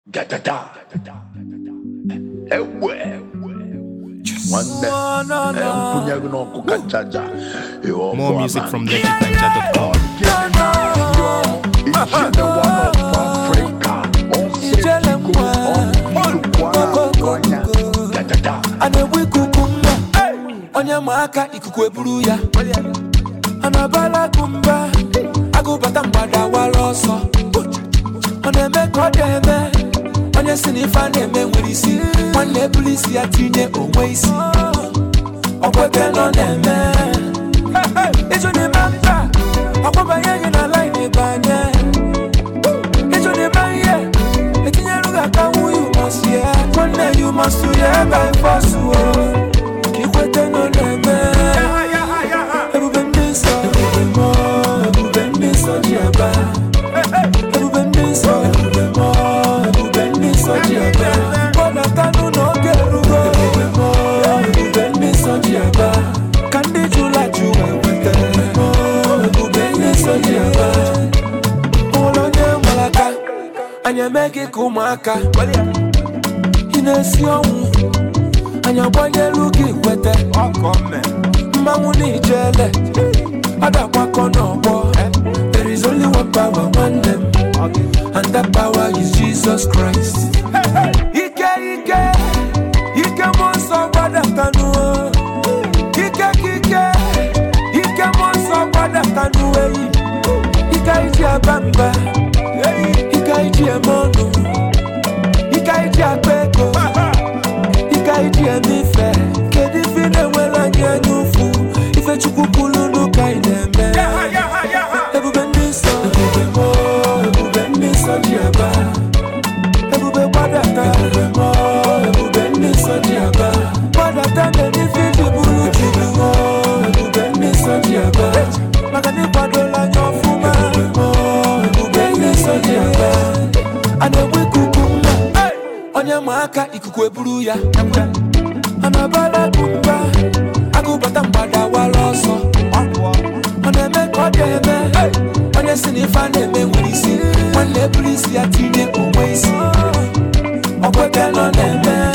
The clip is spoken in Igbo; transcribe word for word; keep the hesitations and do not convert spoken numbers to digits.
Da da da. Ewe. More music from legit niger dot com. Onye maka ikuku eburu ya anabala kumba agụbata mgbada wara ọsọ ọ na-eme ka ọ dị-eme onye si n'ife na-eme nwere isi nwanne ebulu isi ya tinye onwe isi ọkwete nọ na-eme ịjụ n'ime mba ọkwabanye gị na line banye ịjụ n'ime ihe etinyeru gị aka nwu you must hear nwanne you must hear by force ikwete nọ na-eme ebube ndị nsọ ebube mọ ebube ndị nsọ ji aba ebube ndị nsọ ebube mọ ebube ndị nsọ ji aba kpọnatanụ n'oge erugo ebube mọ ebube ndị nsọ ji aba ka ndị jụla jụ ekwete mọ ebube ndị nsọ ji aba ụlọ onye nwere aka anyị eme gị ka ụmụaka ị na-esi ọnwụ anya gbanyelu gị kwete mmanwụ n'ijele adakwakọ n'ọgbọ. There is only one power, one name, and that power is Jesus Christ. Ike ike ike mọsọ gbadatanụ ike kike ike mọsọ gbadatanụ eyi ike iji aba mba ike iji eme ọnụ ike iji akpa ego iji emife kedu ife na-enwere anyị anya ụfụ ife chukwu kwulu n'ụka ị na-eme ebube ndị nsọ ebube mọ ebube ndị nsọ ji aba ebube gbadata ebube mọ ebube ndị nsọ ji aba gbadata na ife iji bụrụ chukwu mọ ebube ndị nsọ ji aba maka na ịkwadola anya ọfụma ebube mọ ebube ndị nsọ ji aba a na-egwe ikuku mma onye ma aka ikuku eburu ya anabala kumba agụbata mgbada wara ọsọ ọ na-eme ka ọ dị-eme onye si n'ife na-eme nwere isi nwanne eburu isi ya tinye onwe isi ọkwete nọ na-eme